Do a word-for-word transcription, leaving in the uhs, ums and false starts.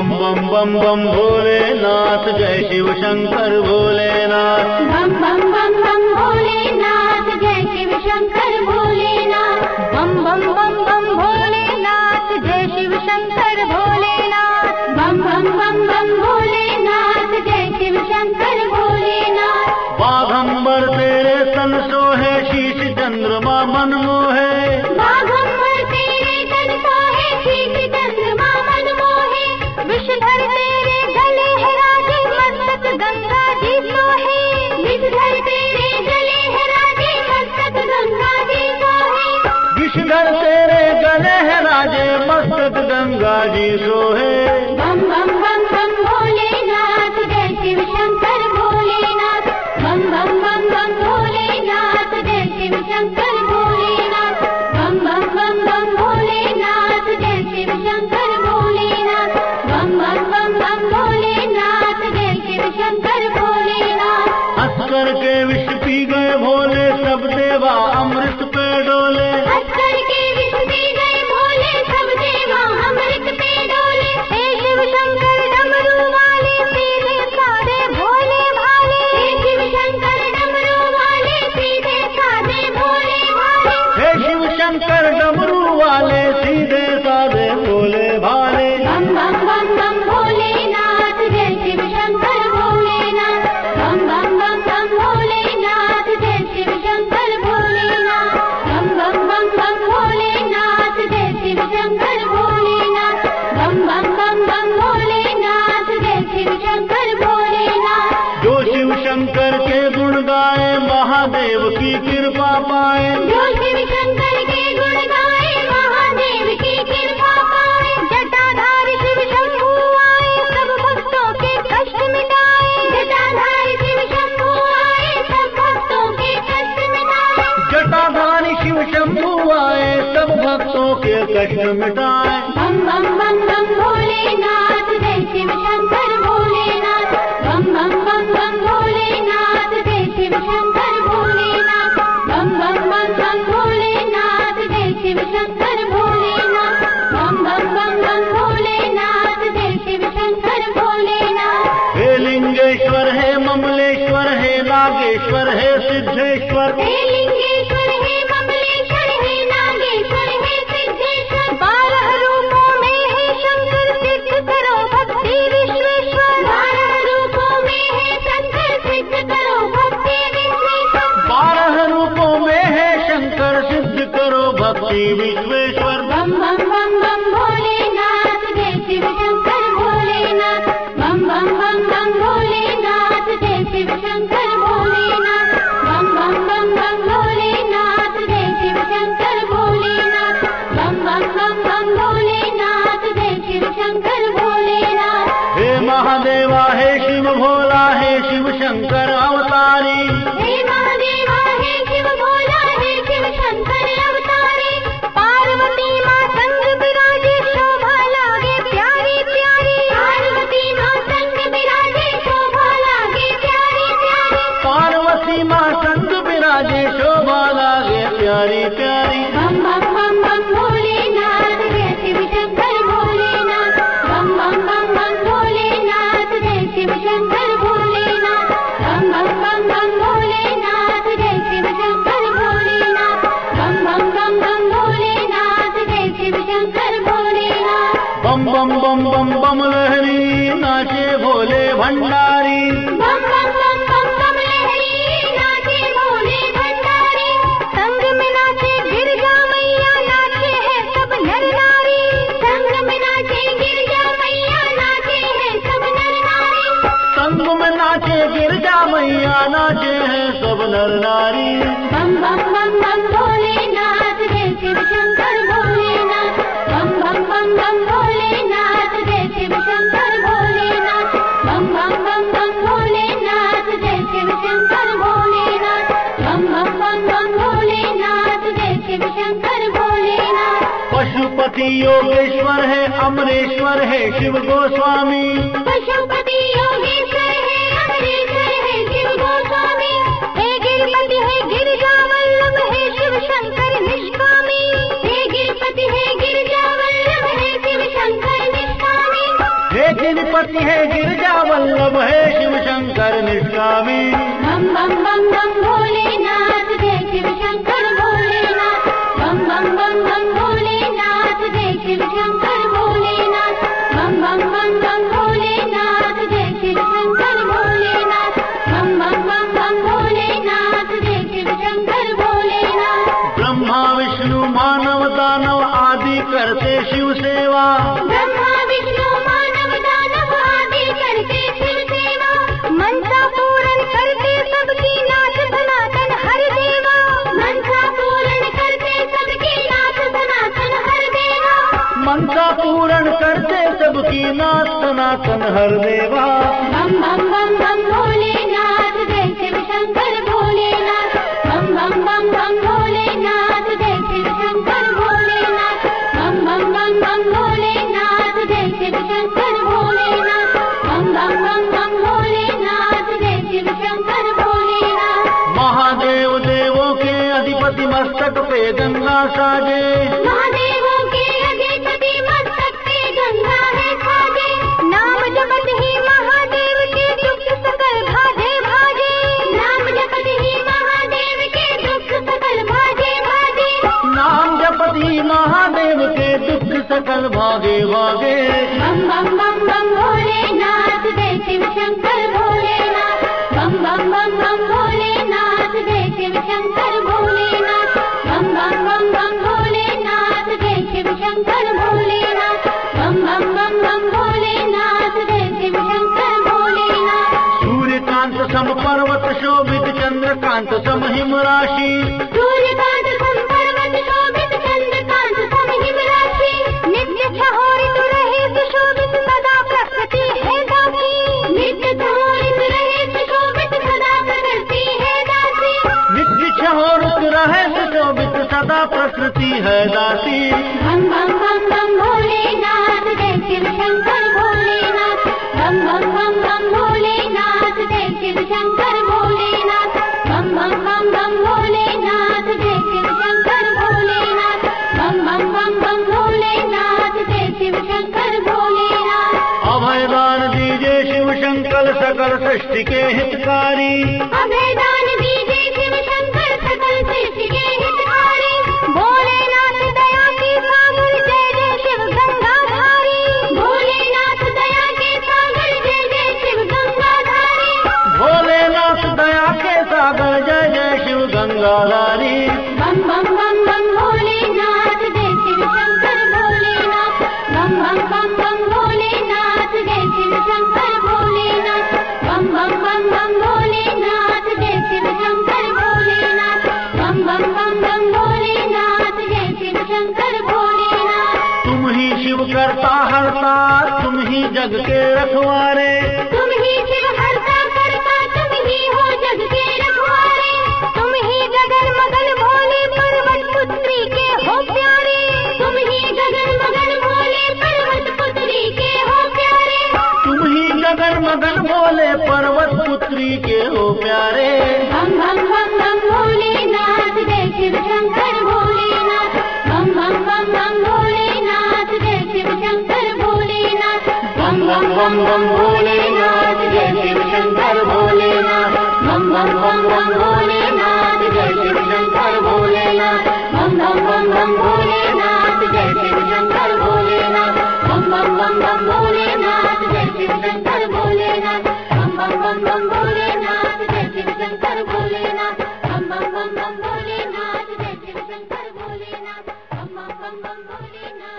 बम बम बम भोलेनाथ, जय शिव शंकर भोलेनाथ। बम बम बम बम भोलेनाथ, जय शिव शंकर भोलेनाथ। बम बम बम बम भोलेनाथ, जय शिव शंकर भोलेनाथ। बम बम बम बम भोलेनाथ, जय शिव शंकर भोलेनाथ। बाघंबर तेरे सन सोहे, शीश चंद्रमा मन मोहे। बाघंबर तेरे तन सोहे, शीश चंद्रमा मन मोहे। विषधर तेरे गले है राजे, मस्तक गंगा जी सोहे। विषधर तेरे गले है राजे, मस्तक गंगा जी सोहे। विषधर तेरे गले है राजे, मस्तक गंगा जी सोहे। बम बम बम बम भोलेनाथ, जय शिव शंकर भोलेनाथ। बम बम बम बम भोलेनाथ, जय शिव शंकर भोलेनाथ। बम बम बम बम भोलेनाथ, जय शिव शंकर भोलेनाथ। बम बम बम बम भोलेनाथ, जय शिव शंकर भोलेनाथ। हंस करके विष पी गए भोले, सब देवा अमृत पे डोले। हंस करके विष पी गए भोले, सब देवा अमृत पे डोले। हे शिव शंकर डमरू वाले, सीधे साधे भोले भाले। हे शिव शंकर डमरू वाले, सीधे साधे भोले भाले। हे शिव शंकर डमरू वाले, सीधे साधे भोले भाले। बम बम बम बम भोलेनाथ, जय शिव शंकर भोलेनाथ। बम बम बम बम भोलेनाथ, जय शिव शंकर भोलेनाथ। बम बम बम बम भोलेनाथ, जय शिव शंकर भोलेनाथ। बम बम बम बम भोलेनाथ, जय शिव शंकर भोलेनाथ। जो शिव शंकर के गुण गाए, महादेव की कृपा पाए। जो शिव शंकर के गुण गाए, महादेव की कृपा पाए। जटाधारी शिव शंभू आए, सब भक्तों के कष्ट मिटाए। जटाधारी शिव शंभू आए, सब भक्तों के कष्ट मिटाए। जटाधारी शिव शंभू आए, सब भक्तों के कष्ट मिटाए। बम बम बम बम भोलेनाथ, जय शिव शंकर भोलेनाथ। बम बम बम बम भोलेनाथ, जय शिव शंकर भोलेनाथ। बम बम बम बम भोलेनाथ, जय शिव शंकर भोलेनाथ। बम बम बम बम भोलेनाथ, जय शिव शंकर भोलेनाथ। हे लिंगेश्वर, हे ममलेश्वर, हे नागेश्वर, हे सिद्धेश्वर। हे लिंगेश्वर, हे ममलेश्वर, हे नागेश्वर, हे सिद्धेश्वर। बारह रूपों में है शंकर, सिद्ध करो भक्ति विश्वेश्वर। बारह रूपों में है शंकर, सिद्ध करो भक्ति विश्वेश्वर। बारह रूपों में है शंकर, सिद्ध करो भक्ति विश्वेश्वर। बम बम बम बम भोलेनाथ, जय शिव शंकर भोलेनाथ। बम बम बम बम भोलेनाथ, जय शिव शंकर भोलेनाथ। बम बम बम बम भोलेनाथ, जय शिव शंकर भोलेनाथ। बम बम बम बम भोलेनाथ, जय शिव शंकर भोलेनाथ। हे महादेवा, हे शिव भोला, हे शिव शंकर अवतारी। हे महादेवा, हे शिव भोला, हे शिव शंकर अवतारी। पार्वती माँ संग विराजे, शोभा लागे प्यारी प्यारी। पार्वती माँ संग विराजे, शोभा लागे प्यारी प्यारी। पार्वती माँ संग विराजे, शोभा लागे प्यारी प्यारी। बम बम बम बम भोलेनाथ, जय शिव शंकर भोलेनाथ। बम बम बम बम भोलेनाथ, जय शिव शंकर भोलेनाथ। बम बम बम बम भोलेनाथ, जय शिव शंकर भोलेनाथ। बम बम बम बम भोलेनाथ, जय शिव शंकर भोलेनाथ। बम बम बम बम बम लहरी, नाचे भोले भंडारी। बम बम बम बम बम लहरी, नाचे भोले भंडारी। संग में नाचे गिरजा मैया, नाचे हैं सब नर नारी। संग में नाचे गिरजा मैया, नाचे हैं सब नर नारी। संग में नाचे गिरजा मैया, नाचे हैं सब नर नारी। बम बम बम बम भोलेनाथ, जय शिव शंकर भोलेनाथ। बम बम बम बम भोलेनाथ, जय शिव शंकर भोलेनाथ। बम बम बम बम भोलेनाथ, जय शिव शंकर भोलेनाथ। बम बम बम बम भोलेनाथ, जय शिव शंकर भोलेनाथ। पशुपति योगेश्वर है, अमरेश्वर है शिव गोस्वामी। पशुपति योगेश्वर है, अमरेश्वर है शिव गोस्वामी। हे गिरपति है, गिरजा वल्लभ है शिव शंकर निष्कामी। हे गिरपति है, गिरजा वल्लभ है शिव शंकर निष्कामी। लेकिन पति है गिरजा वल्लभ है शिव शंकर निष्कामी। बम बम बम बम भोलेनाथ जय शिव शंकर भोलेनाथ। बम बम बम बम भोलेनाथ जय शिव शंकर भोलेनाथ। बम बम बम बम भोलेनाथ जय शिव शंकर भोलेनाथ। बम बम बम बम भोलेनाथ जय शिव शंकर भोलेनाथ। ब्रह्मा विष्णु मानव दानव आदि करते शिव सेवा। ब्रह्मा विष्णु मानव दानव आदि करते शिव सेवा। मनसा पूर्ण करते सबकी नाथ सनातन हर देवा। मनसा पूर्ण करते सबकी नाथ सनातन हर देवा। मनसा पूर्ण करते सबकी नाथ सनातन हर देवा। बम बम बम बम भोलेनाथ जय शिव शंकर भोलेनाथ। बम बम बम बम भोलेनाथ जय शिव शंकर भोलेनाथ। बम बम बम बम भोलेनाथ जय शिव शंकर भोलेनाथ। बम बम बम बम भोलेनाथ जय शिव शंकर भोलेनाथ। महादेव देवों के अधिपति मस्तक पे गंगा साजे। महादेवों के अधिपति मस्तक पे गंगा है साजे। नाम जपत ही महादेव के दुख सकल भाजे भाजे। नाम जपत ही महादेव के दुख सकल भाजे भाजे। नाम जपति महादेव के दुख सकल भागे भागे। बम बम बम बम भोलेनाथ जय शिव शंकर भोलेनाथ। बम बम बम बम भोलेनाथ जय शिव शंकर भोलेनाथ। बम बम बम बम भोलेनाथ जय शिव शंकर भोलेनाथ। बम बम बम बम भोलेनाथ जय शिव शंकर भोलेनाथ। सूर्यकांत सम पर्वत शोभित चंद्रकांत सम हिम राशि। सूर्यकांत सम पर्वत शोभित चंद्रकांत सम हिम राशि। नित्य छहोरित रहे सुशोभित सदा प्रकृति है दासी। नित्य छहोरित रहे सुशोभित सदा प्रकृति है दासी। नित्य छहोरुत रहे सुशोभित सदा प्रकृति है दासी। बम बम बम बम भोलेनाथ जय शिव शंकर भोलेनाथ। बम बम बम बम भोलेनाथ जय शिव शंकर भोलेनाथ। बम बम बम बम भोलेनाथ जय शिव शंकर भोलेनाथ। बम बम बम बम भोलेनाथ जय शिव शंकर भोलेनाथ। अभयदान दीजिए शिव शंकर सकल सृष्टि के हितकारी। अभयदान दीजिए शिव शंकर सकल सृष्टि के हितकारी। भोलेनाथ दया के सागर जय जय शिव गंगाधारी। भोलेनाथ दया के सागर जय जय शिव गंगाधारी। भोलेनाथ दया के सागर जय जय शिव गंगाधारी। बम बम बम बम भोलेनाथ जय शिव शंकर भोलेनाथ। बम बम बम बम भोलेनाथ जय शिव शंकर भोलेनाथ। बम बम बम बम भोलेनाथ जय शिव शंकर भोलेनाथ। बम बम बम बम भोलेनाथ जय शिव शंकर भोलेनाथ। तुम ही शिव करता हरता तुम ही जग के रखवारे। तुम ही शिव हरता करता तुम ही हो जग के रखवारे। तुम ही गगन मगन भोले पर्वत पुत्री के हो प्यारे। तुम ही गगन मगन भोले पर्वत पुत्री के हो प्यारे। तुम ही गगन मगन भोले पर्वत पुत्री के हो प्यारे। बम बम बम बम भोलेनाथ जय शिव शंकर भोलेनाथ। बम बम बम बम भोलेनाथ जय शिव शंकर भोलेनाथ। बम बम बम बम भोलेनाथ जय शिव शंकर भोलेनाथ। बम बम बम बम भोलेनाथ जय शिव शंकर भोलेनाथ। बम बम बम बम भोलेनाथ जय शिव शंकर भोलेनाथ। बम बम बम बम भोलेनाथ जय शिव शंकर भोलेनाथ। बम बम बम बम भोलेनाथ जय शिव शंकर भोलेनाथ। बम बम बम बम भोलेनाथ जय शिव शंकर भोलेनाथ। बम बम बम बम भोलेनाथ।